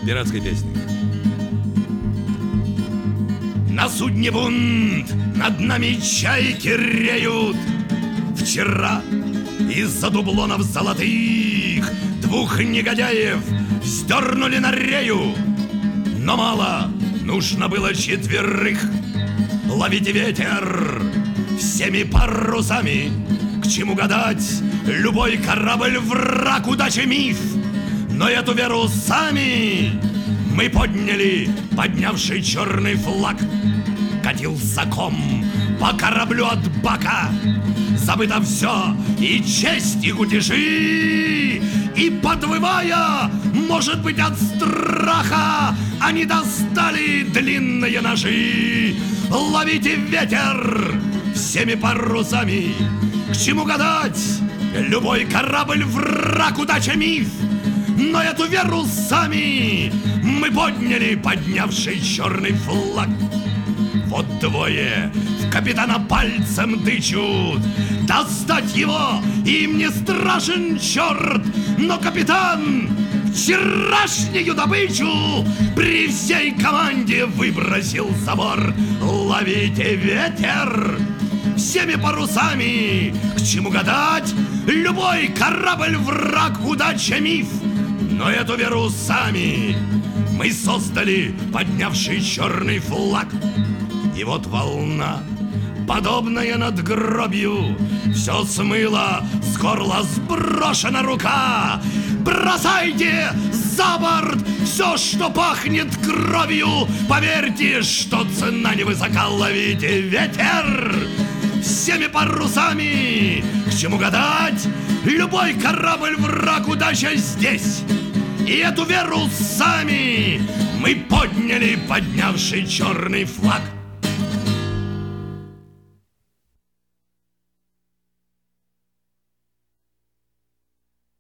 пиратской песни. На судне бунт, над нами чайки реют. Вчера из-за дублонов золотых двух негодяев сдернули на рею. Но мало, нужно было 4. Ловите ветер всеми парусами. К чему гадать, любой корабль враг, удача миф. Но эту веру сами мы подняли, поднявший черный флаг. Катился ком по кораблю от бака. Забыто все, и честь, и кутежи. И подвывая, может быть, от страха, они достали длинные ножи. Ловите ветер всеми парусами. К чему гадать, любой корабль враг, удача миф. Но эту веру сами мы подняли, поднявший черный флаг. Вот двое в капитана пальцем тычут. Достать его им не страшен черт. Но капитан вчерашнюю добычу при всей команде выбросил за борт. Ловите ветер всеми парусами. К чему гадать, любой корабль враг, удача миф. Но эту веру сами мы создали, поднявший черный флаг. И вот волна, подобная надгробью, все смыло, с горла сброшена рука. Бросайте за борт все, что пахнет кровью. Поверьте, что цена невысока. Ловите ветер всеми парусами. К чему гадать, любой корабль враг, удача здесь. И эту веру сами мы подняли, поднявший черный флаг.